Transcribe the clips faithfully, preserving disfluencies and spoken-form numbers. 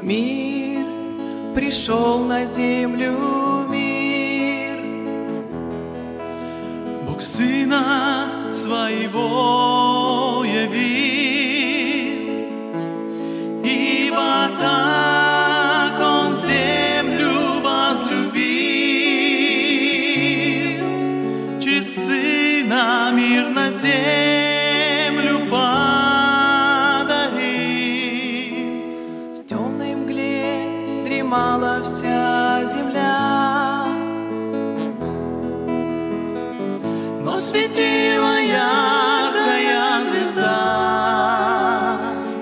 Мир, пришел на землю мир. Бог Сына Своего явил, ибо так Он землю возлюбил, через Сына мир на землю подарил. В темной мгле дремала вся земля, но светила яркая звезда,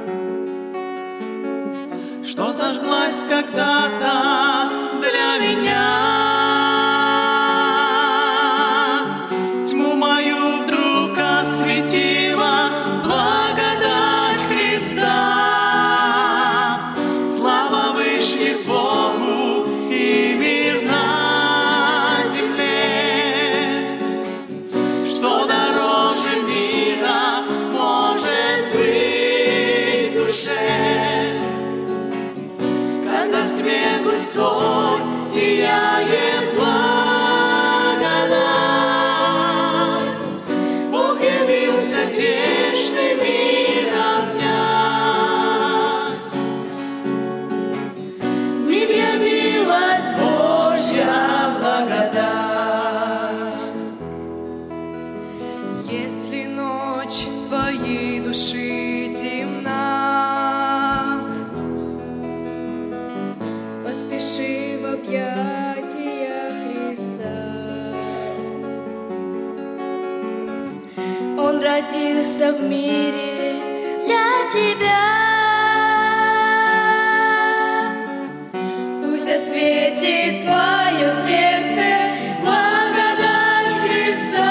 что зажглась когда-то для меня. Тьму мою вдруг осветила благодать Христа. Слава вышних Богу и мир на земле, что дороже мира может быть в душе, когда в тьме густой сияет благодать. Бог явился грешный мир обнять. В мир явилась Божья благодать. если ночь твоей души темна, Поспеши в объятия Христа. Он родился в мире для тебя. Пусть осветит твое сердце благодать Христа.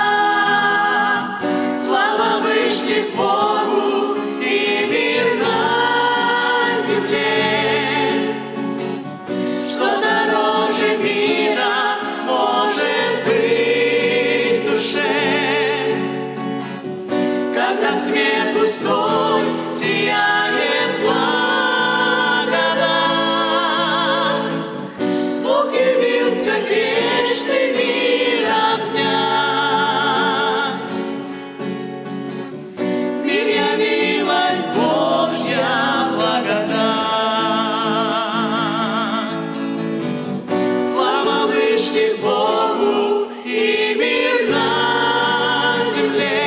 Слава вышних Богу и мир на земле, что дороже мира может быть в душе, когда в тьме густой сияет благодать. Бог явился грешный мир обнять. В мир явилась Божья благодать. Слава вышних Богу и мир на земле,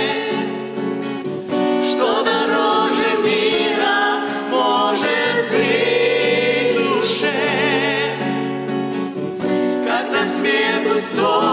что дороже мира может быть в душе, когда в тьме густой